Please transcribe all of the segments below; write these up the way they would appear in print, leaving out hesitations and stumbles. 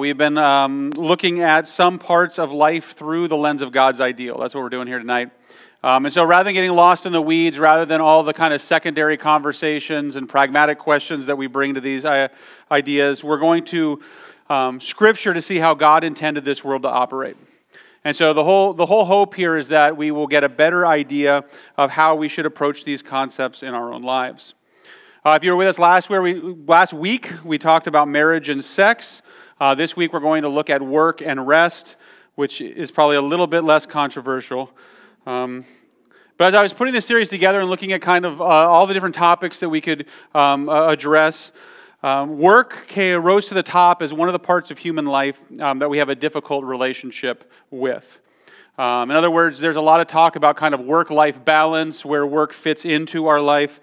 We've been looking at some parts of life through the lens of God's ideal. That's what we're doing here tonight. And so rather than getting lost in the weeds, rather than all the kind of secondary conversations and pragmatic questions that we bring to these ideas, we're going to Scripture to see how God intended this world to operate. And so the whole hope here is that we will get a better idea of how we should approach these concepts in our own lives. If you were with us last week, we talked about marriage and sex. This week we're going to look at work and rest, which is probably a little bit less controversial. But as I was putting this series together and looking at kind of all the different topics that we could address, work rose to the top as one of the parts of human life that we have a difficult relationship with. In other words, there's a lot of talk about kind of work-life balance, where work fits into our life.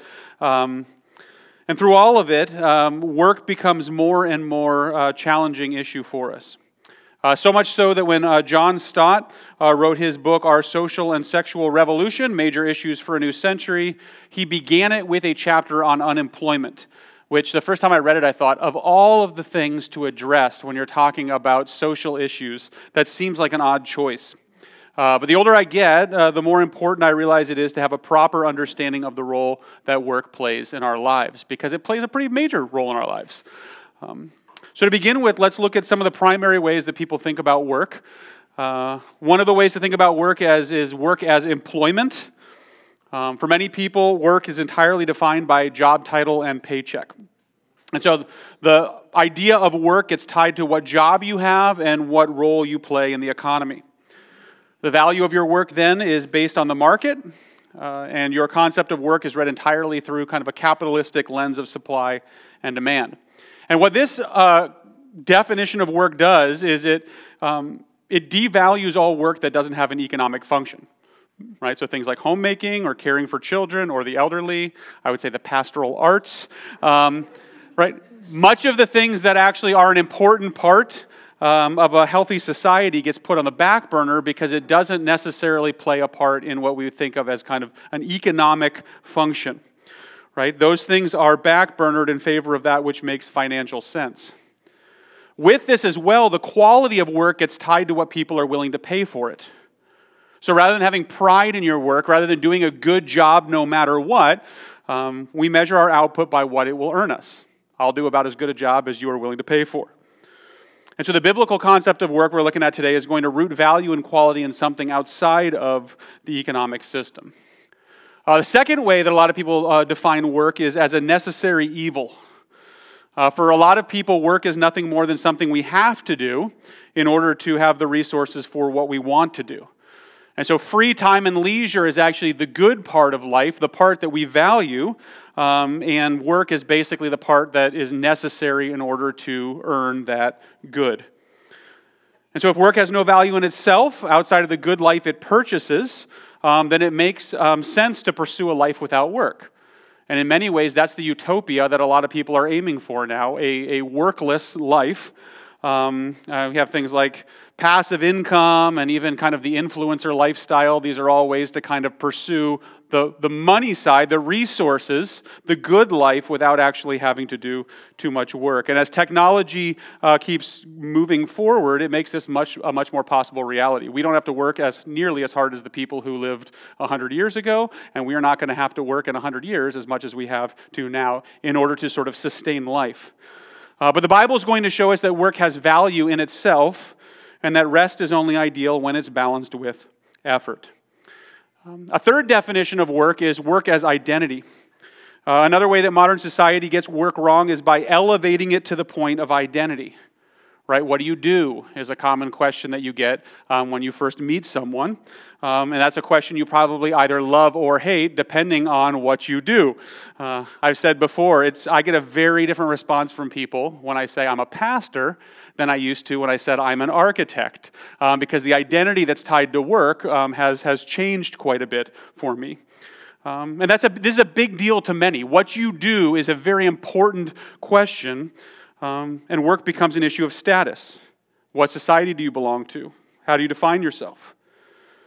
And through all of it, work becomes more and more challenging issue for us. So much so that when John Stott wrote his book, Our Social and Sexual Revolution, Major Issues for a New Century, he began it with a chapter on unemployment, which the first time I read it, I thought, of all of the things to address when you're talking about social issues, that seems like an odd choice. But the older I get, the more important I realize it is to have a proper understanding of the role that work plays in our lives, because it plays a pretty major role in our lives. So to begin with, let's look at some of the primary ways that people think about work. One of the ways to think about work is work as employment. For many people, work is entirely defined by job title and paycheck. And so the idea of work gets tied to what job you have and what role you play in the economy. The value of your work then is based on the market, and your concept of work is read entirely through kind of a capitalistic lens of supply and demand. And what this definition of work does is it devalues all work that doesn't have an economic function. Right, so things like homemaking or caring for children or the elderly, I would say the pastoral arts, right? Much of the things that actually are an important part of a healthy society gets put on the back burner because it doesn't necessarily play a part in what we would think of as kind of an economic function, right? Those things are back-burnered in favor of that which makes financial sense. With this as well, the quality of work gets tied to what people are willing to pay for it. So rather than having pride in your work, rather than doing a good job no matter what, we measure our output by what it will earn us. I'll do about as good a job as you are willing to pay for. And so the biblical concept of work we're looking at today is going to root value and quality in something outside of the economic system. The second way that a lot of people define work is as a necessary evil. For a lot of people, work is nothing more than something we have to do in order to have the resources for what we want to do. And so free time and leisure is actually the good part of life, the part that we value, and work is basically the part that is necessary in order to earn that good. And so if work has no value in itself, outside of the good life it purchases, then it makes sense to pursue a life without work. And in many ways, that's the utopia that a lot of people are aiming for now, a workless life. We have things like passive income and even kind of the influencer lifestyle. These are all ways to kind of pursue the money side, the resources, the good life without actually having to do too much work. And as technology keeps moving forward, it makes this a much more possible reality. We don't have to work nearly as hard as the people who lived 100 years ago, and we are not going to have to work in 100 years as much as we have to now in order to sort of sustain life. But the Bible is going to show us that work has value in itself, and that rest is only ideal when it's balanced with effort. A third definition of work is work as identity. Another way that modern society gets work wrong is by elevating it to the point of identity. Right? What do you do is a common question that you get when you first meet someone. And that's a question you probably either love or hate depending on what you do. I've said before, I get a very different response from people when I say I'm a pastor than I used to when I said I'm an architect. Because the identity that's tied to work has changed quite a bit for me. And this is a big deal to many. What you do is a very important question. And work becomes an issue of status. What society do you belong to? How do you define yourself?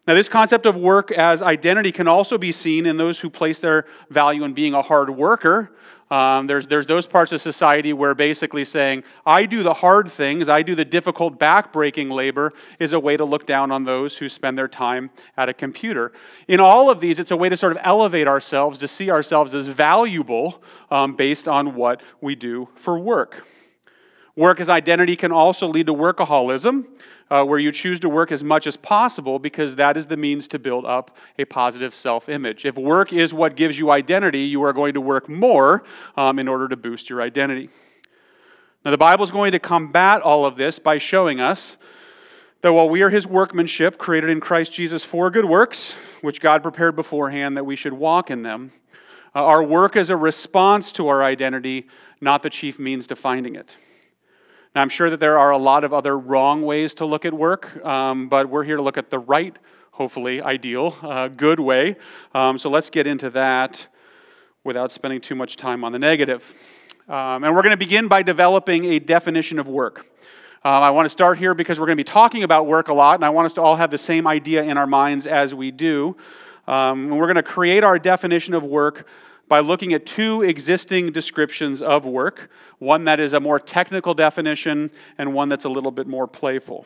Now, this concept of work as identity can also be seen in those who place their value in being a hard worker. There's those parts of society where basically saying, I do the hard things, I do the difficult back-breaking labor, is a way to look down on those who spend their time at a computer. In all of these, it's a way to sort of elevate ourselves, to see ourselves as valuable based on what we do for work. Work as identity can also lead to workaholism, where you choose to work as much as possible because that is the means to build up a positive self-image. If work is what gives you identity, you are going to work more in order to boost your identity. Now, the Bible is going to combat all of this by showing us that while we are His workmanship, created in Christ Jesus for good works, which God prepared beforehand that we should walk in them, our work is a response to our identity, not the chief means to finding it. Now, I'm sure that there are a lot of other wrong ways to look at work, but we're here to look at the right, hopefully, ideal, good way. So let's get into that without spending too much time on the negative. And we're going to begin by developing a definition of work. I want to start here because we're going to be talking about work a lot, and I want us to all have the same idea in our minds as we do. And we're going to create our definition of work by looking at two existing descriptions of work, one that is a more technical definition and one that's a little bit more playful.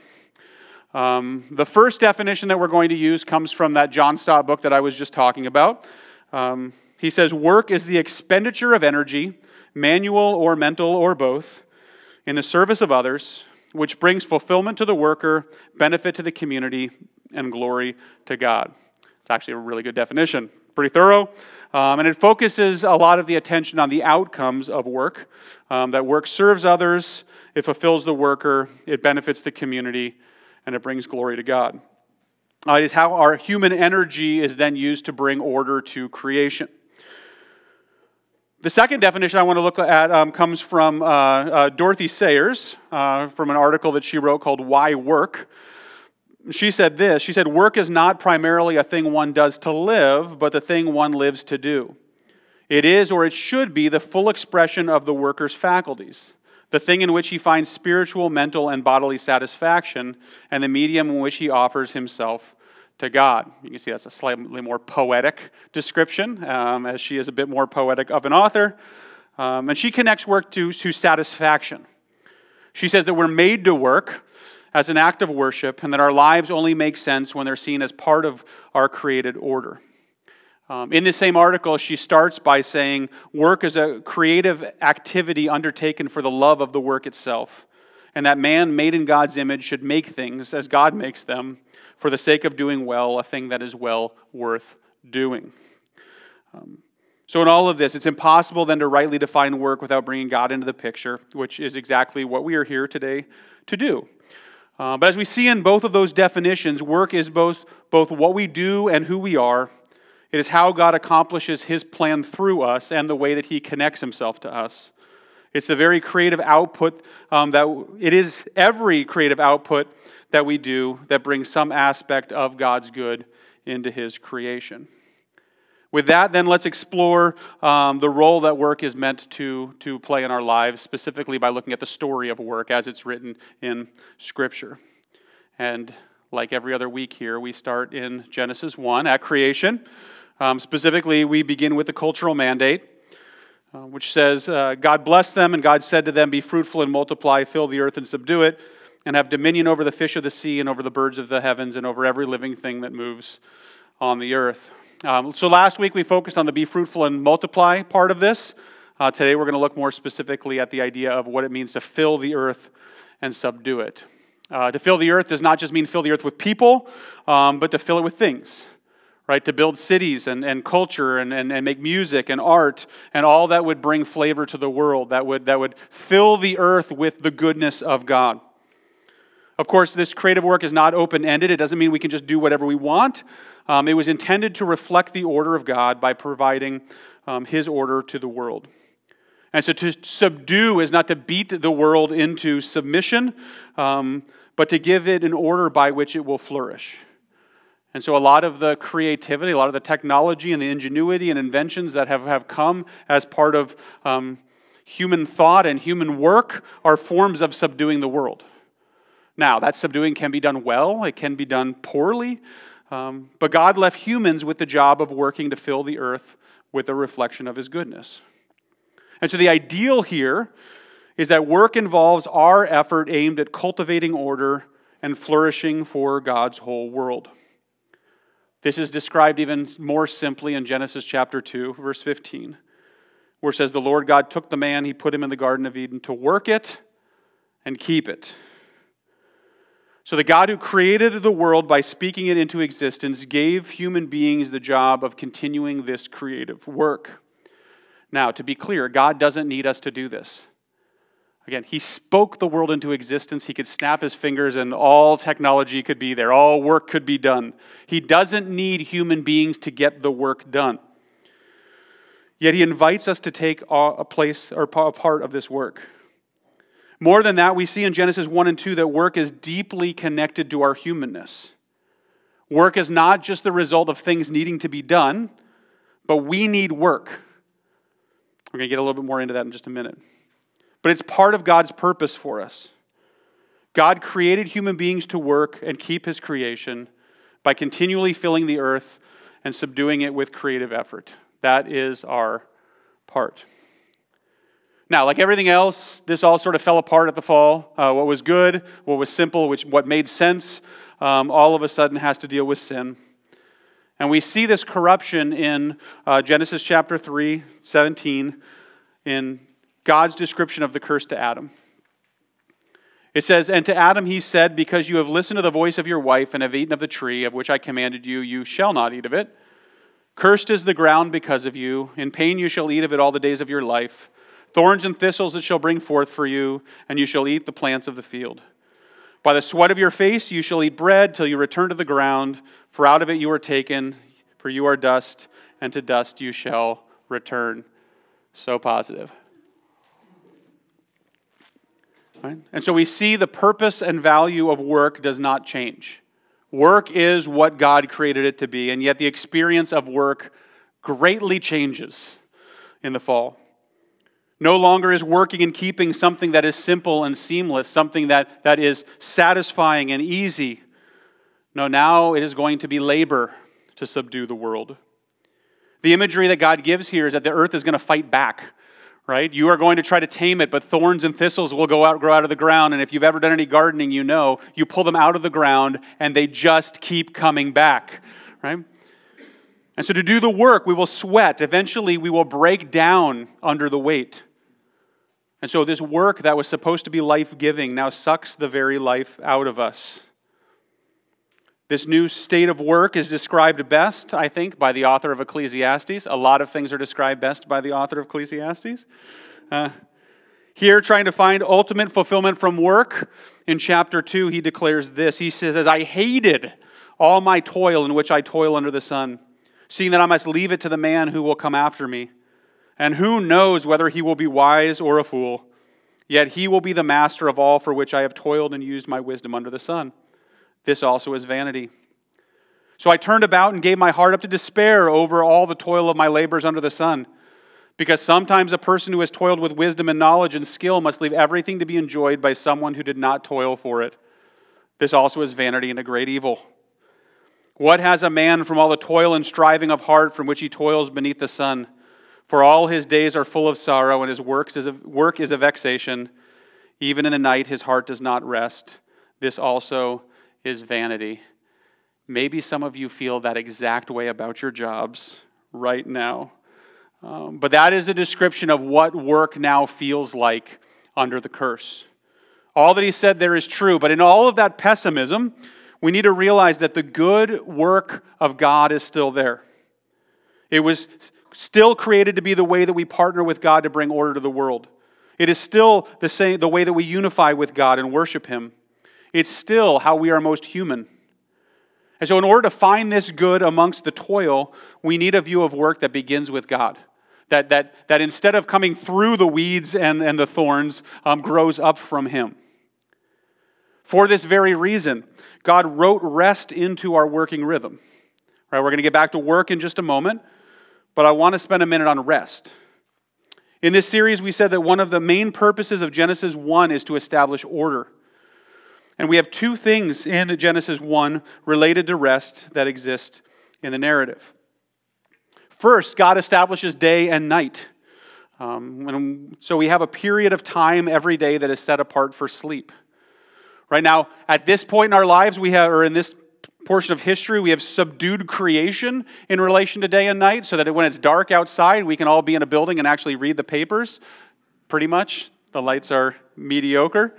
The first definition that we're going to use comes from that John Stott book that I was just talking about. He says, work is the expenditure of energy, manual or mental or both, in the service of others, which brings fulfillment to the worker, benefit to the community, and glory to God. It's actually a really good definition. Pretty thorough. And it focuses a lot of the attention on the outcomes of work. That work serves others, it fulfills the worker, it benefits the community, and it brings glory to God. It is how our human energy is then used to bring order to creation. The second definition I want to look at comes from Dorothy Sayers, from an article that she wrote called Why Work? She said this, she said, work is not primarily a thing one does to live, but the thing one lives to do. It is, or it should be, the full expression of the worker's faculties, the thing in which he finds spiritual, mental, and bodily satisfaction, and the medium in which he offers himself to God. You can see that's a slightly more poetic description, as she is a bit more poetic of an author. And she connects work to satisfaction. She says that we're made to work as an act of worship, and that our lives only make sense when they're seen as part of our created order. In this same article, she starts by saying, work is a creative activity undertaken for the love of the work itself, and that man made in God's image should make things as God makes them for the sake of doing well, a thing that is well worth doing. So in all of this, it's impossible then to rightly define work without bringing God into the picture, which is exactly what we are here today to do. But as we see in both of those definitions, work is both what we do and who we are. It is how God accomplishes His plan through us and the way that He connects Himself to us. It's the very creative output it is every creative output that we do that brings some aspect of God's good into His creation. With that, then, let's explore the role that work is meant to play in our lives, specifically by looking at the story of work as it's written in Scripture. And like every other week here, we start in Genesis 1 at creation. Specifically, we begin with the cultural mandate, which says, God blessed them, and God said to them, be fruitful and multiply, fill the earth and subdue it, and have dominion over the fish of the sea and over the birds of the heavens and over every living thing that moves on the earth. So last week we focused on the be fruitful and multiply part of this. Today we're going to look more specifically at the idea of what it means to fill the earth and subdue it. To fill the earth does not just mean fill the earth with people, but to fill it with things, right? To build cities and culture and make music and art and all that would bring flavor to the world, that would fill the earth with the goodness of God. Of course, this creative work is not open-ended. It doesn't mean we can just do whatever we want. It was intended to reflect the order of God by providing His order to the world. And so to subdue is not to beat the world into submission, but to give it an order by which it will flourish. And so a lot of the creativity, a lot of the technology and the ingenuity and inventions that have come as part of human thought and human work are forms of subduing the world. Now, that subduing can be done well, it can be done poorly, But God left humans with the job of working to fill the earth with a reflection of his goodness. And so the ideal here is that work involves our effort aimed at cultivating order and flourishing for God's whole world. This is described even more simply in Genesis chapter 2, verse 15, where it says, "The Lord God took the man, he put him in the Garden of Eden to work it and keep it." So the God who created the world by speaking it into existence gave human beings the job of continuing this creative work. Now, to be clear, God doesn't need us to do this. Again, he spoke the world into existence. He could snap his fingers and all technology could be there. All work could be done. He doesn't need human beings to get the work done. Yet he invites us to take a place or a part of this work. More than that, we see in Genesis 1 and 2 that work is deeply connected to our humanness. Work is not just the result of things needing to be done, but we need work. We're going to get a little bit more into that in just a minute. But it's part of God's purpose for us. God created human beings to work and keep his creation by continually filling the earth and subduing it with creative effort. That is our part. Now, like everything else, this all sort of fell apart at the fall. What was good, what was simple, what made sense, all of a sudden has to deal with sin. And we see this corruption in Genesis chapter 3, 17, in God's description of the curse to Adam. It says, "And to Adam he said, because you have listened to the voice of your wife and have eaten of the tree of which I commanded you, you shall not eat of it. Cursed is the ground because of you. In pain you shall eat of it all the days of your life. Thorns and thistles it shall bring forth for you, and you shall eat the plants of the field. By the sweat of your face you shall eat bread till you return to the ground, for out of it you are taken, for you are dust, and to dust you shall return." So positive. Right? And so we see the purpose and value of work does not change. Work is what God created it to be, and yet the experience of work greatly changes in the fall. No longer is working and keeping something that is simple and seamless, something that is satisfying and easy. No, now it is going to be labor to subdue the world. The imagery that God gives here is that the earth is going to fight back, right? You are going to try to tame it, but thorns and thistles will grow out of the ground. And if you've ever done any gardening, you know, you pull them out of the ground and they just keep coming back, right? And so to do the work, we will sweat. Eventually, we will break down under the weight. And so this work that was supposed to be life-giving now sucks the very life out of us. This new state of work is described best, I think, by the author of Ecclesiastes. A lot of things are described best by the author of Ecclesiastes. Here, trying to find ultimate fulfillment from work, in chapter 2, he declares this. He says, "I hated all my toil in which I toil under the sun, seeing that I must leave it to the man who will come after me. And who knows whether he will be wise or a fool? Yet he will be the master of all for which I have toiled and used my wisdom under the sun. This also is vanity. So I turned about and gave my heart up to despair over all the toil of my labors under the sun. Because sometimes a person who has toiled with wisdom and knowledge and skill must leave everything to be enjoyed by someone who did not toil for it. This also is vanity and a great evil. What has a man from all the toil and striving of heart from which he toils beneath the sun? For all his days are full of sorrow, and his work is a vexation. Even in the night his heart does not rest. This also is vanity." Maybe some of you feel that exact way about your jobs right now. But that is a description of what work now feels like under the curse. All that he said there is true, but in all of that pessimism, we need to realize that the good work of God is still there. It was still created to be the way that we partner with God to bring order to the world. It is still the way that we unify with God and worship Him. It's still how we are most human. And so in order to find this good amongst the toil, we need a view of work that begins with God. That instead of coming through the weeds and the thorns, grows up from Him. For this very reason, God wrote rest into our working rhythm. Right, we're going to get back to work in just a moment, but I want to spend a minute on rest. In this series, we said that one of the main purposes of Genesis 1 is to establish order. And we have two things in Genesis 1 related to rest that exist in the narrative. First, God establishes day and night. So we have a period of time every day that is set apart for sleep. Right now, at this point in our lives, or in this portion of history, we have subdued creation in relation to day and night, so that when it's dark outside, we can all be in a building and actually read the papers. Pretty much, the lights are mediocre.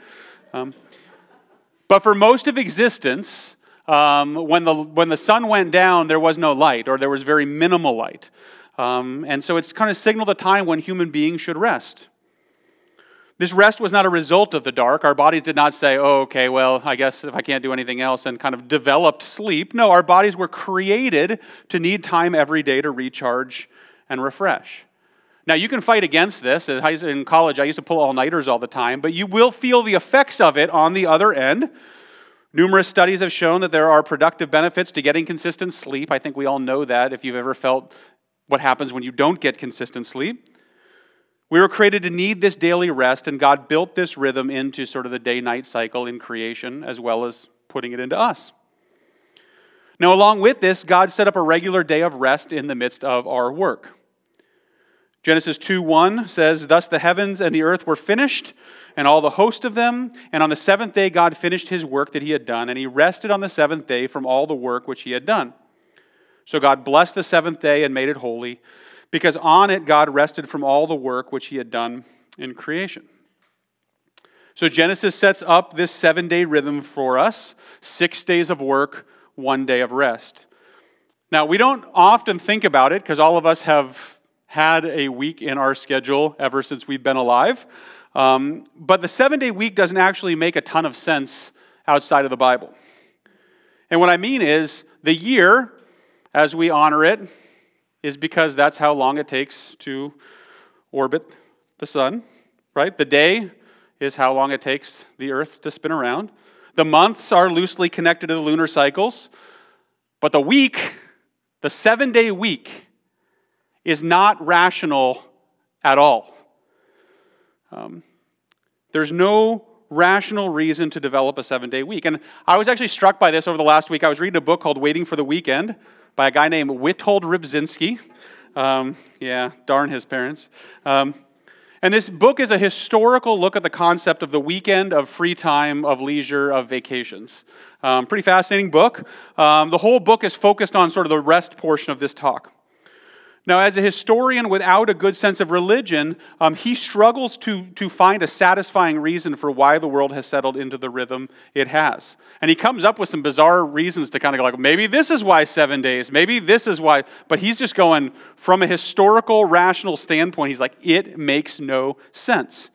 But for most of existence, when the sun went down, there was no light, or there was very minimal light. And so it's kind of signaled a time when human beings should rest. This rest was not a result of the dark. Our bodies did not say, oh, okay, well, I guess if I can't do anything else, and kind of developed sleep. No, our bodies were created to need time every day to recharge and refresh. Now, you can fight against this. In college, I used to pull all-nighters all the time, but you will feel the effects of it on the other end. Numerous studies have shown that there are productive benefits to getting consistent sleep. I think we all know that if you've ever felt what happens when you don't get consistent sleep. We were created to need this daily rest, and God built this rhythm into sort of the day-night cycle in creation, as well as putting it into us. Now, along with this, God set up a regular day of rest in the midst of our work. Genesis 2:1 says, "Thus the heavens and the earth were finished, and all the host of them. And on the seventh day God finished his work that he had done, and he rested on the seventh day from all the work which he had done. So God blessed the seventh day and made it holy, because on it God rested from all the work which he had done in creation." So Genesis sets up this 7-day rhythm for us: 6 days of work, 1 day of rest. Now, we don't often think about it because all of us have had a week in our schedule ever since we've been alive. But the 7-day week doesn't actually make a ton of sense outside of the Bible. And what I mean is, the year, as we honor it, is because that's how long it takes to orbit the sun, right? The day is how long it takes the earth to spin around. The months are loosely connected to the lunar cycles. But the week, the 7-day week, is not rational at all. There's no rational reason to develop a 7-day week. And I was actually struck by this over the last week. I was reading a book called Waiting for the Weekend by a guy named Witold Rybczynski. Yeah, darn his parents. And this book is a historical look at the concept of the weekend, of free time, of leisure, of vacations. Pretty fascinating book. The whole book is focused on sort of the rest portion of this talk. Now, as a historian without a good sense of religion, he struggles to find a satisfying reason for why the world has settled into the rhythm it has. And he comes up with some bizarre reasons to kind of go like, maybe this is why 7 days, maybe this is why. But he's just going, from a historical, rational standpoint, he's like, it makes no sense.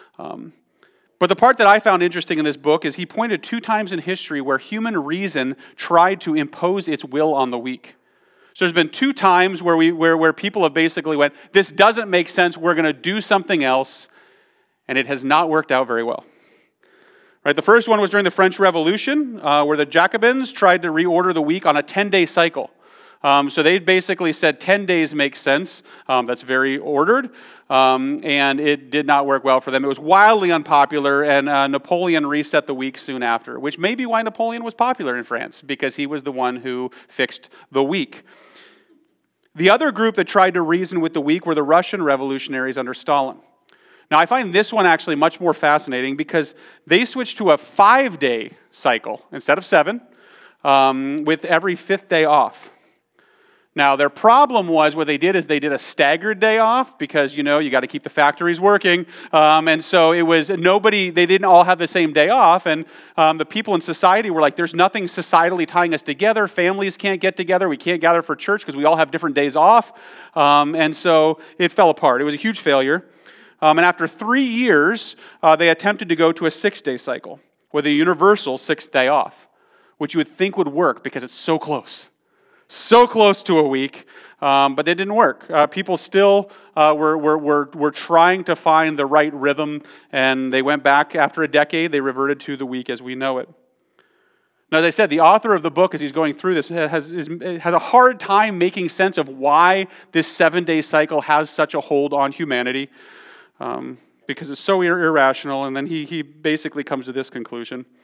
But the part that I found interesting in this book is he pointed 2 times in history where human reason tried to impose its will on the weak. So there's been 2 times where people have basically went, this doesn't make sense, we're going to do something else, and it has not worked out very well. Right? The first one was during the French Revolution, where the Jacobins tried to reorder the week on a 10-day cycle. So they basically said 10 days makes sense. That's very ordered, and it did not work well for them. It was wildly unpopular, and Napoleon reset the week soon after, which may be why Napoleon was popular in France, because he was the one who fixed the week. The other group that tried to reason with the week were the Russian revolutionaries under Stalin. Now, I find this one actually much more fascinating because they switched to a 5-day cycle instead of 7, with every 5th day off. Now, their problem was what they did is they did a staggered day off because, you got to keep the factories working. And so it was they didn't all have the same day off. And the people in society were like, there's nothing societally tying us together. Families can't get together. We can't gather for church because we all have different days off. And so it fell apart. It was a huge failure. And after 3 years, they attempted to go to a 6-day cycle with a universal 6th day off, which you would think would work because it's so close. So close to a week, but it didn't work. People still were trying to find the right rhythm, and they went back after a decade. They reverted to the week as we know it. Now, as I said, the author of the book, as he's going through this, has a hard time making sense of why this 7-day cycle has such a hold on humanity, because it's so irrational, and then he basically comes to this conclusion.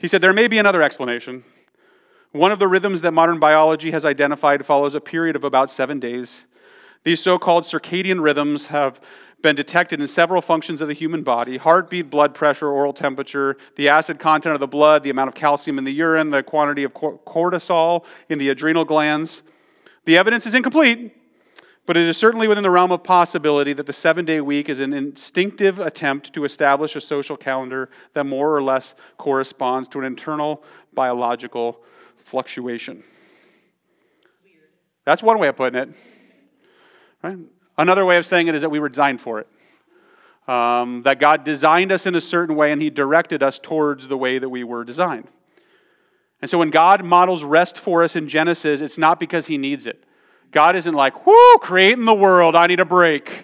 He said, there may be another explanation. One of the rhythms that modern biology has identified follows a period of about 7 days. These so-called circadian rhythms have been detected in several functions of the human body: heartbeat, blood pressure, oral temperature, the acid content of the blood, the amount of calcium in the urine, the quantity of cortisol in the adrenal glands. The evidence is incomplete, but it is certainly within the realm of possibility that the 7-day week is an instinctive attempt to establish a social calendar that more or less corresponds to an internal biological fluctuation. That's one way of putting it. Right? Another way of saying it is that we were designed for it. That God designed us in a certain way and He directed us towards the way that we were designed. And so when God models rest for us in Genesis, it's not because He needs it. God isn't like, whoo, creating the world, I need a break.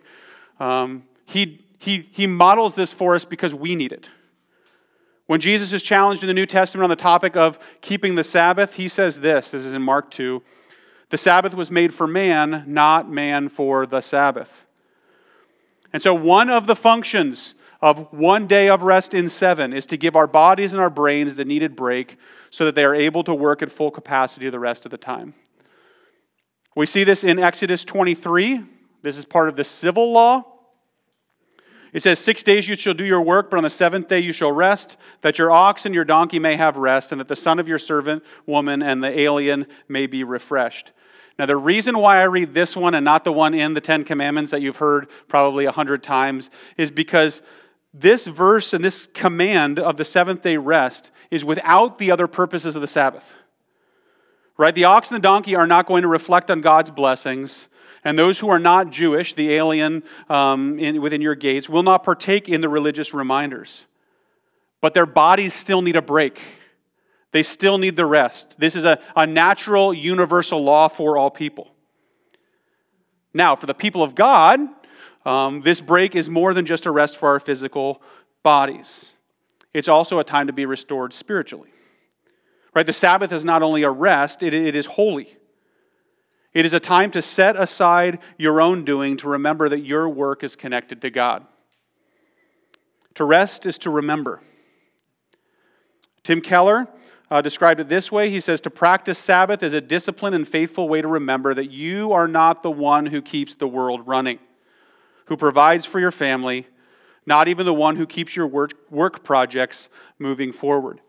He models this for us because we need it. When Jesus is challenged in the New Testament on the topic of keeping the Sabbath, He says this is in Mark 2, the Sabbath was made for man, not man for the Sabbath. And so one of the functions of 1 day of rest in 7 is to give our bodies and our brains the needed break so that they are able to work at full capacity the rest of the time. We see this in Exodus 23. This is part of the civil law. It says, 6 days you shall do your work, but on the 7th day you shall rest, that your ox and your donkey may have rest, and that the son of your servant woman and the alien may be refreshed. Now, the reason why I read this one and not the one in the Ten Commandments that you've heard probably 100 times is because this verse and this command of the 7th-day rest is without the other purposes of the Sabbath. Right? The ox and the donkey are not going to reflect on God's blessings, and those who are not Jewish, the alien within your gates, will not partake in the religious reminders. But their bodies still need a break. They still need the rest. This is a natural, universal law for all people. Now, for the people of God, this break is more than just a rest for our physical bodies. It's also a time to be restored spiritually. Right? The Sabbath is not only a rest, it is holy. It is a time to set aside your own doing to remember that your work is connected to God. To rest is to remember. Tim Keller described it this way. He says, to practice Sabbath is a disciplined and faithful way to remember that you are not the one who keeps the world running, who provides for your family, not even the one who keeps your work projects moving forward.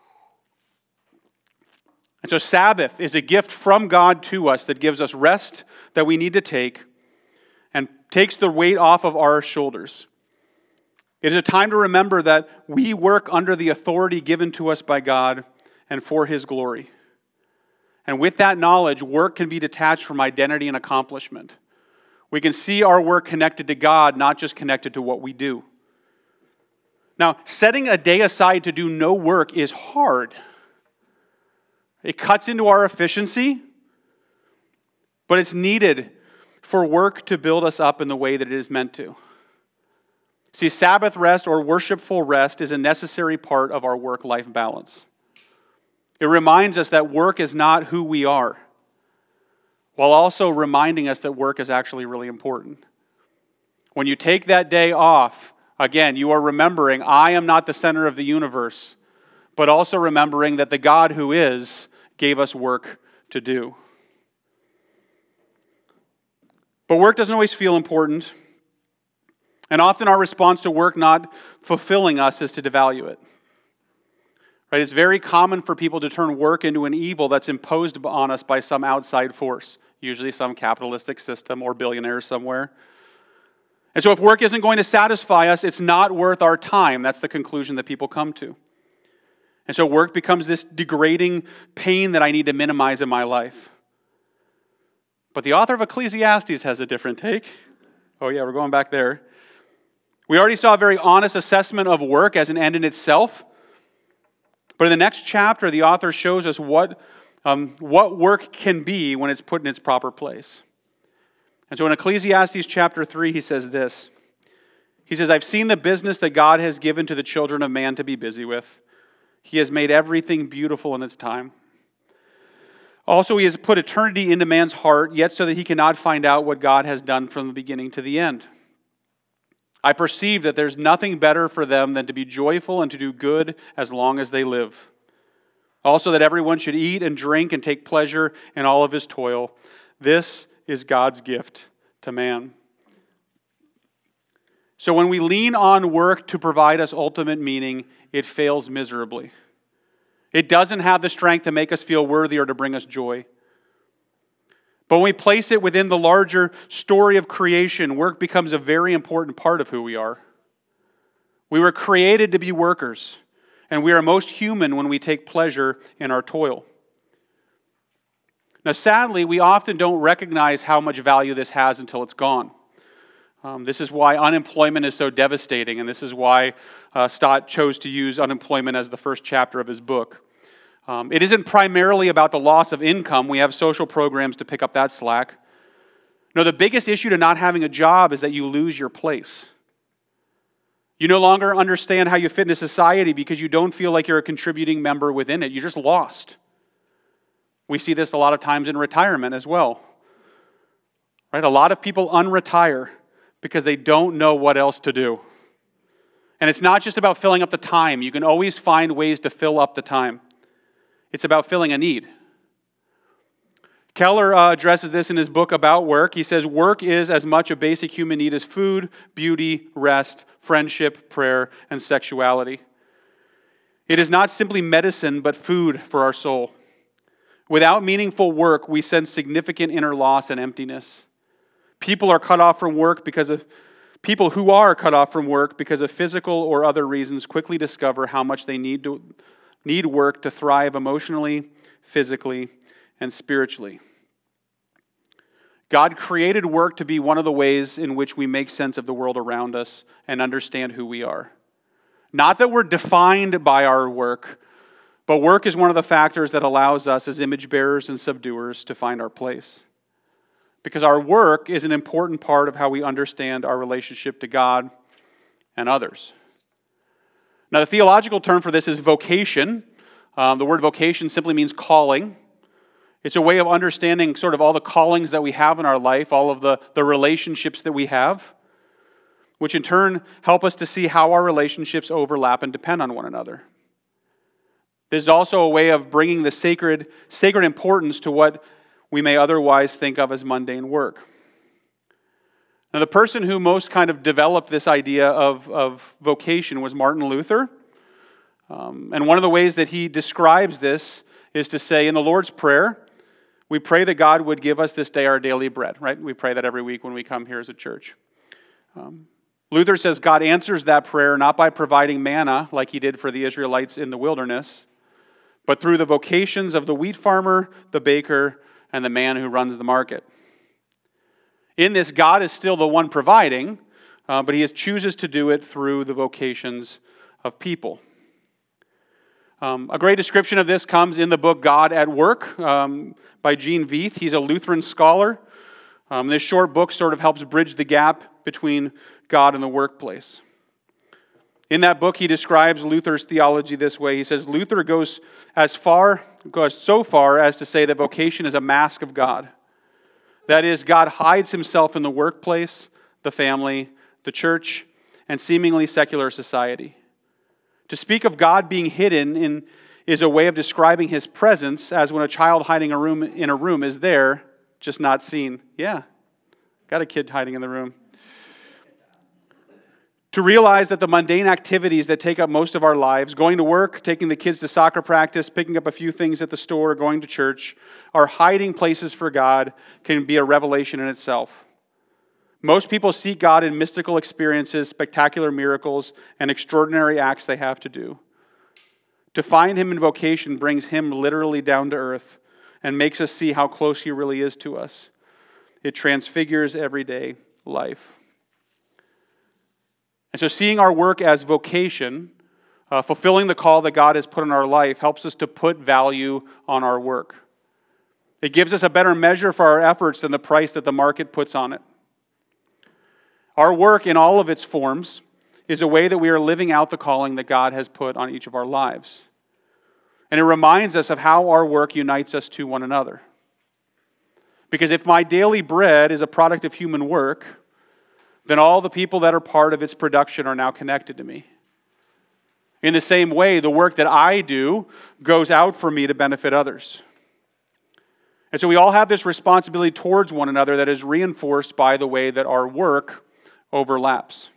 And so Sabbath is a gift from God to us that gives us rest that we need to take and takes the weight off of our shoulders. It is a time to remember that we work under the authority given to us by God and for His glory. And with that knowledge, work can be detached from identity and accomplishment. We can see our work connected to God, not just connected to what we do. Now, setting a day aside to do no work is hard. It cuts into our efficiency, but it's needed for work to build us up in the way that it is meant to. See, Sabbath rest or worshipful rest is a necessary part of our work-life balance. It reminds us that work is not who we are, while also reminding us that work is actually really important. When you take that day off, again, you are remembering, I am not the center of the universe, but also remembering that the God who is gave us work to do. But work doesn't always feel important, and often our response to work not fulfilling us is to devalue it. Right? It's very common for people to turn work into an evil that's imposed on us by some outside force, usually some capitalistic system or billionaires somewhere. And so if work isn't going to satisfy us, it's not worth our time. That's the conclusion that people come to. And so work becomes this degrading pain that I need to minimize in my life. But the author of Ecclesiastes has a different take. Oh yeah, we're going back there. We already saw a very honest assessment of work as an end in itself. But in the next chapter, the author shows us what work can be when it's put in its proper place. And so in Ecclesiastes chapter 3, he says this. He says, I've seen the business that God has given to the children of man to be busy with. He has made everything beautiful in its time. Also, He has put eternity into man's heart, yet so that he cannot find out what God has done from the beginning to the end. I perceive that there's nothing better for them than to be joyful and to do good as long as they live. Also that everyone should eat and drink and take pleasure in all of his toil. This is God's gift to man. So when we lean on work to provide us ultimate meaning, it fails miserably. It doesn't have the strength to make us feel worthy or to bring us joy. But when we place it within the larger story of creation, work becomes a very important part of who we are. We were created to be workers, and we are most human when we take pleasure in our toil. Now, sadly, we often don't recognize how much value this has until it's gone. This is why unemployment is so devastating, and this is why Stott chose to use unemployment as the first chapter of his book. It isn't primarily about the loss of income. We have social programs to pick up that slack. No, the biggest issue to not having a job is that you lose your place. You no longer understand how you fit into society because you don't feel like you're a contributing member within it. You're just lost. We see this a lot of times in retirement as well. Right? A lot of people unretire because they don't know what else to do. And it's not just about filling up the time. You can always find ways to fill up the time. It's about filling a need. Keller addresses this in his book about work. He says, work is as much a basic human need as food, beauty, rest, friendship, prayer, and sexuality. It is not simply medicine, but food for our soul. Without meaningful work, we sense significant inner loss and emptiness. People who are cut off from work because of physical or other reasons quickly discover how much they need work to thrive emotionally, physically, and spiritually. God created work to be one of the ways in which we make sense of the world around us and understand who we are. Not that we're defined by our work, but work is one of the factors that allows us as image bearers and subduers to find our place. Because our work is an important part of how we understand our relationship to God and others. Now, the theological term for this is vocation. The word vocation simply means calling. It's a way of understanding sort of all the callings that we have in our life, all of the relationships that we have, which in turn help us to see how our relationships overlap and depend on one another. This is also a way of bringing the sacred importance to what we may otherwise think of as mundane work. Now, the person who most kind of developed this idea of vocation was Martin Luther. And one of the ways that he describes this is to say, in the Lord's Prayer, we pray that God would give us this day our daily bread, right? We pray that every week when we come here as a church. Luther says God answers that prayer not by providing manna like he did for the Israelites in the wilderness, but through the vocations of the wheat farmer, the baker, and the man who runs the market. In this, God is still the one providing, but he chooses to do it through the vocations of people. A great description of this comes in the book God at Work by Gene Veith. He's a Lutheran scholar. This short book sort of helps bridge the gap between God and the workplace. In that book, he describes Luther's theology this way. He says, Luther goes so far as to say that vocation is a mask of God. That is, God hides himself in the workplace, the family, the church, and seemingly secular society. To speak of God being hidden is a way of describing his presence as when a child hiding in a room is there, just not seen. Yeah, got a kid hiding in the room. To realize that the mundane activities that take up most of our lives, going to work, taking the kids to soccer practice, picking up a few things at the store, going to church, are hiding places for God, can be a revelation in itself. Most people seek God in mystical experiences, spectacular miracles, and extraordinary acts they have to do. To find him in vocation brings him literally down to earth and makes us see how close he really is to us. It transfigures everyday life. And so seeing our work as vocation, fulfilling the call that God has put in our life, helps us to put value on our work. It gives us a better measure for our efforts than the price that the market puts on it. Our work in all of its forms is a way that we are living out the calling that God has put on each of our lives. And it reminds us of how our work unites us to one another. Because if my daily bread is a product of human work, then all the people that are part of its production are now connected to me. In the same way, the work that I do goes out for me to benefit others. And so we all have this responsibility towards one another that is reinforced by the way that our work overlaps.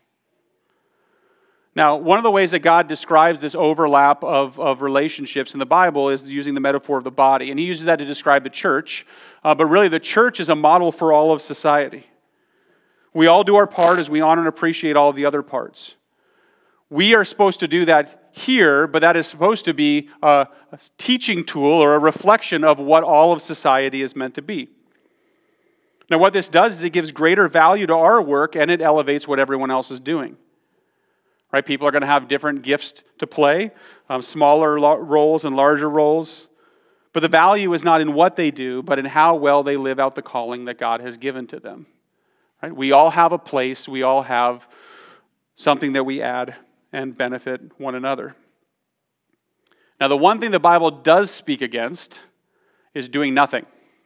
Now, one of the ways that God describes this overlap of relationships in the Bible is using the metaphor of the body. And he uses that to describe the church. But really, the church is a model for all of society. We all do our part as we honor and appreciate all of the other parts. We are supposed to do that here, but that is supposed to be a teaching tool or a reflection of what all of society is meant to be. Now, what this does is it gives greater value to our work and it elevates what everyone else is doing. Right? People are going to have different gifts to play, smaller roles and larger roles. But the value is not in what they do, but in how well they live out the calling that God has given to them. Right? We all have a place. We all have something that we add and benefit one another. Now, the one thing the Bible does speak against is doing nothing.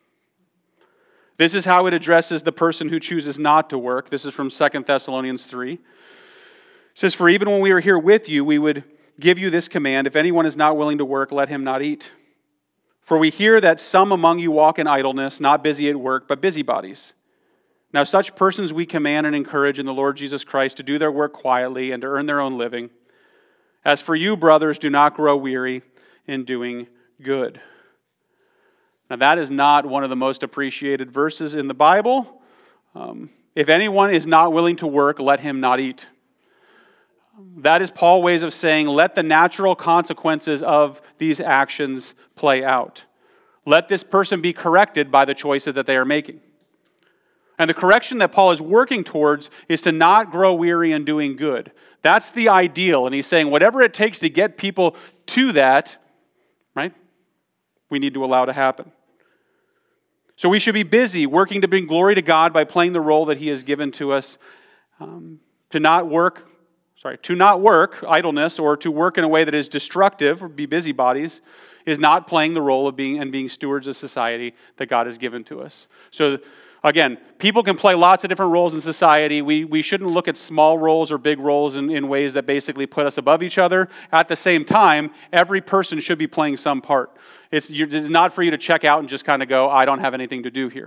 This is how it addresses the person who chooses not to work. This is from 2 Thessalonians 3. It says, "For even when we were here with you, we would give you this command, if anyone is not willing to work, let him not eat. For we hear that some among you walk in idleness, not busy at work, but busybodies. Now such persons we command and encourage in the Lord Jesus Christ to do their work quietly and to earn their own living. As for you, brothers, do not grow weary in doing good." Now that is not one of the most appreciated verses in the Bible. If anyone is not willing to work, let him not eat. That is Paul's ways of saying, let the natural consequences of these actions play out. Let this person be corrected by the choices that they are making. And the correction that Paul is working towards is to not grow weary in doing good. That's the ideal. And he's saying whatever it takes to get people to that, right, we need to allow to happen. So we should be busy working to bring glory to God by playing the role that he has given to us, to not work idleness, or to work in a way that is destructive, or be busybodies, is not playing the role of being stewards of society that God has given to us. So again, people can play lots of different roles in society. We shouldn't look at small roles or big roles in ways that basically put us above each other. At the same time, every person should be playing some part. It's not for you to check out and just kind of go, I don't have anything to do here.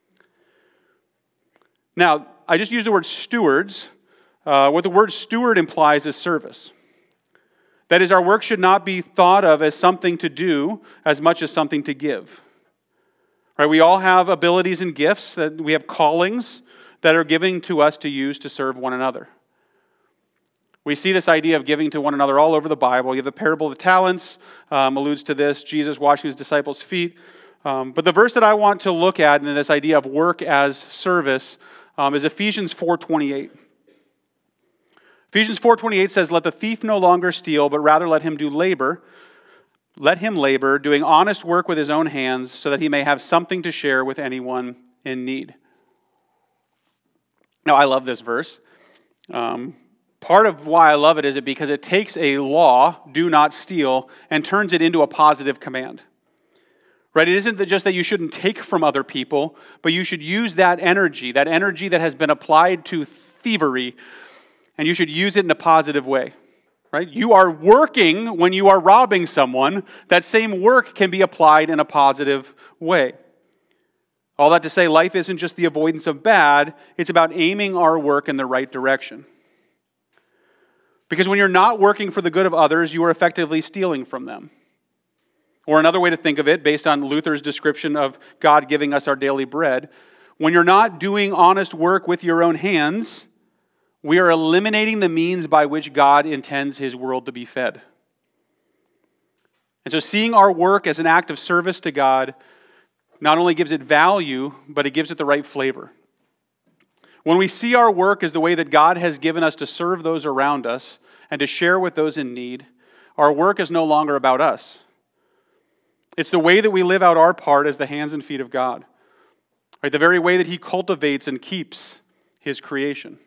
Now, I just used the word stewards. What the word steward implies is service. That is, our work should not be thought of as something to do as much as something to give. Right? We all have abilities and gifts, that we have callings that are given to us to use to serve one another. We see this idea of giving to one another all over the Bible. You have the parable of the talents, alludes to this, Jesus washing his disciples' feet. But the verse that I want to look at in this idea of work as service is Ephesians 4:28. Ephesians 4:28 says, "Let the thief no longer steal, but rather let him labor, doing honest work with his own hands, so that he may have something to share with anyone in need." Now, I love this verse. Part of why I love it is because it takes a law, do not steal, and turns it into a positive command. Right? It isn't just that you shouldn't take from other people, but you should use that energy that has been applied to thievery, and you should use it in a positive way. Right? You are working when you are robbing someone. That same work can be applied in a positive way. All that to say, life isn't just the avoidance of bad. It's about aiming our work in the right direction. Because when you're not working for the good of others, you are effectively stealing from them. Or another way to think of it, based on Luther's description of God giving us our daily bread, when you're not doing honest work with your own hands, we are eliminating the means by which God intends his world to be fed. And so seeing our work as an act of service to God not only gives it value, but it gives it the right flavor. When we see our work as the way that God has given us to serve those around us and to share with those in need, our work is no longer about us. It's the way that we live out our part as the hands and feet of God. Right? The very way that he cultivates and keeps his creation.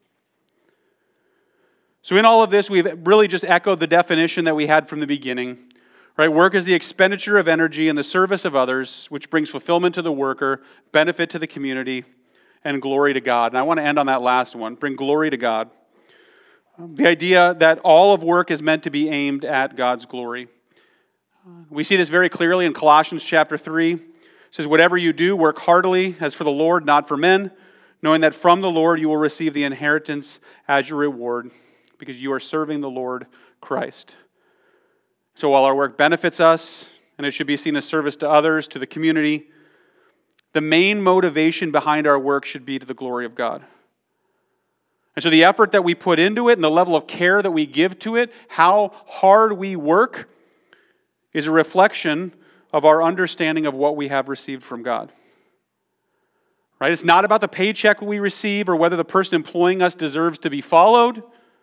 So in all of this, we've really just echoed the definition that we had from the beginning. Right? Work is the expenditure of energy in the service of others, which brings fulfillment to the worker, benefit to the community, and glory to God. And I want to end on that last one. Bring glory to God. The idea that all of work is meant to be aimed at God's glory. We see this very clearly in Colossians chapter 3. It says, "Whatever you do, work heartily as for the Lord, not for men, knowing that from the Lord you will receive the inheritance as your reward, because you are serving the Lord Christ." So while our work benefits us, and it should be seen as service to others, to the community, the main motivation behind our work should be to the glory of God. And so the effort that we put into it and the level of care that we give to it, how hard we work, is a reflection of our understanding of what we have received from God. Right? It's not about the paycheck we receive or whether the person employing us deserves to be followed.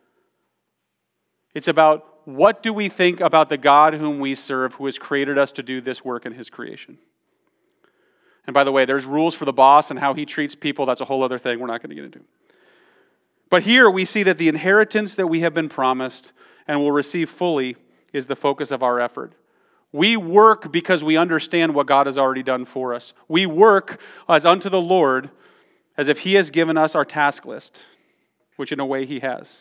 It's about what do we think about the God whom we serve, who has created us to do this work in His creation. And by the way, there's rules for the boss and how he treats people. That's a whole other thing we're not going to get into. But here we see that the inheritance that we have been promised and will receive fully is the focus of our effort. We work because we understand what God has already done for us. We work as unto the Lord as if He has given us our task list, which in a way He has.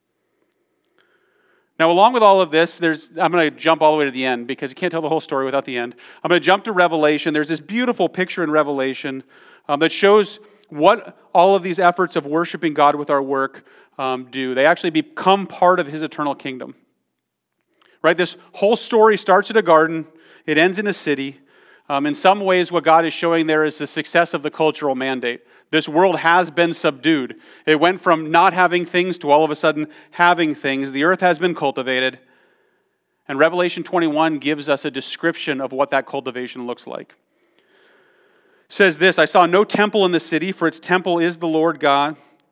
Now, along with all of this, I'm going to jump all the way to the end because you can't tell the whole story without the end. I'm going to jump to Revelation. There's this beautiful picture in Revelation that shows what all of these efforts of worshiping God with our work do. They actually become part of His eternal kingdom. Right? This whole story starts at a garden. It ends in a city. In some ways, what God is showing there is the success of the cultural mandate. This world has been subdued. It went from not having things to all of a sudden having things. The earth has been cultivated. And Revelation 21 gives us a description of what that cultivation looks like. It says this, "I saw no temple in the city, for its temple is the Lord God,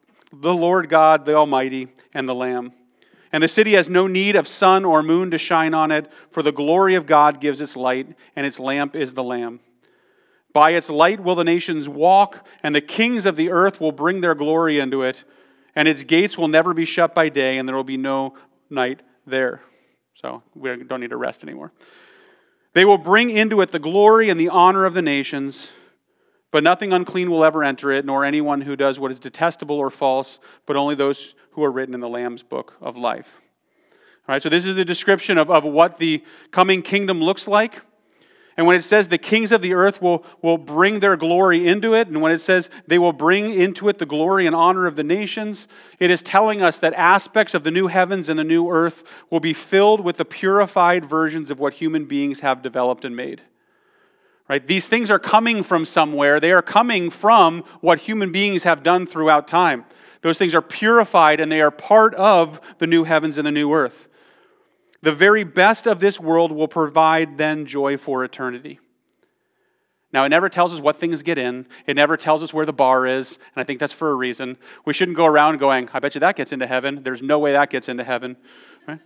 the Almighty, and the Lamb. And the city has no need of sun or moon to shine on it, for the glory of God gives its light, and its lamp is the Lamb. By its light will the nations walk, and the kings of the earth will bring their glory into it, and its gates will never be shut by day, and there will be no night there." So we don't need to rest anymore. "They will bring into it the glory and the honor of the nations, but nothing unclean will ever enter it, nor anyone who does what is detestable or false, but only those who are written in the Lamb's book of life." All right, so this is a description of what the coming kingdom looks like. And when it says the kings of the earth will bring their glory into it, and when it says they will bring into it the glory and honor of the nations, it is telling us that aspects of the new heavens and the new earth will be filled with the purified versions of what human beings have developed and made. Right? These things are coming from somewhere. They are coming from what human beings have done throughout time. Those things are purified and they are part of the new heavens and the new earth. The very best of this world will provide then joy for eternity. Now, it never tells us what things get in. It never tells us where the bar is, and I think that's for a reason. We shouldn't go around going, "I bet you that gets into heaven." There's no way that gets into heaven. Right?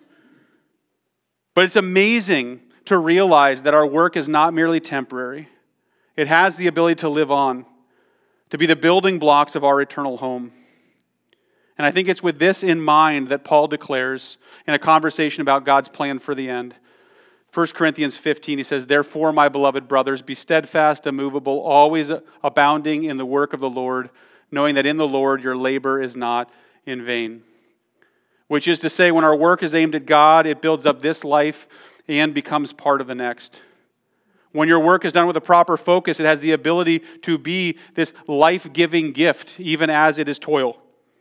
But it's amazing to realize that our work is not merely temporary. It has the ability to live on, to be the building blocks of our eternal home. And I think it's with this in mind that Paul declares in a conversation about God's plan for the end. 1 Corinthians 15, he says, "Therefore, my beloved brothers, be steadfast, immovable, always abounding in the work of the Lord, knowing that in the Lord your labor is not in vain." Which is to say, when our work is aimed at God, it builds up this life and becomes part of the next. When your work is done with a proper focus, it has the ability to be this life-giving gift, even as it is toil.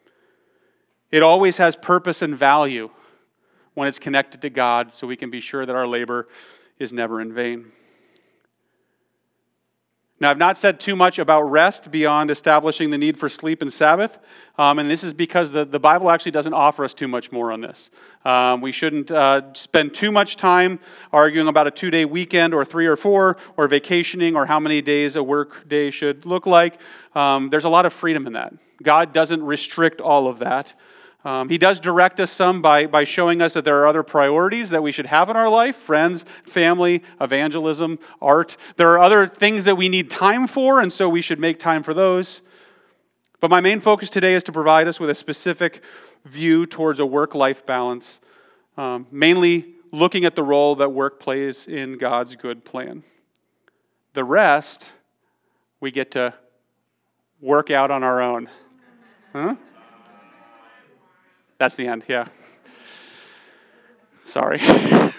It always has purpose and value when it's connected to God, so we can be sure that our labor is never in vain. Now, I've not said too much about rest beyond establishing the need for sleep and Sabbath, and this is because the Bible actually doesn't offer us too much more on this. We shouldn't spend too much time arguing about a 2-day weekend or 3 or 4, or vacationing, or how many days a work day should look like. There's a lot of freedom in that. God doesn't restrict all of that. He does direct us some by showing us that there are other priorities that we should have in our life: friends, family, evangelism, art. There are other things that we need time for, and so we should make time for those. But my main focus today is to provide us with a specific view towards a work-life balance, mainly looking at the role that work plays in God's good plan. The rest, we get to work out on our own. Huh? That's the end, yeah. Sorry.